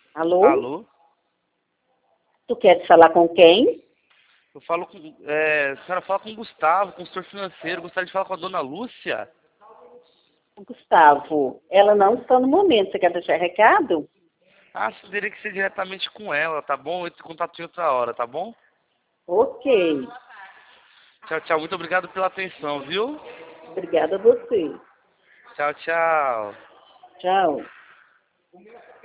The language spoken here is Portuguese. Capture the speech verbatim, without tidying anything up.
Alô? Alô? Tu queres falar com quem? Eu falo com. É, a senhora fala com o Gustavo, consultor financeiro. Gostaria de falar com a dona Lúcia? Gustavo, ela não está no momento. Você quer deixar recado? Ah, você teria que ser diretamente com ela, tá bom? Eu te contato em outra hora, tá bom? Ok. Tchau, tchau. Muito obrigado pela atenção, viu? Obrigada a você. Tchau, tchau. Tchau.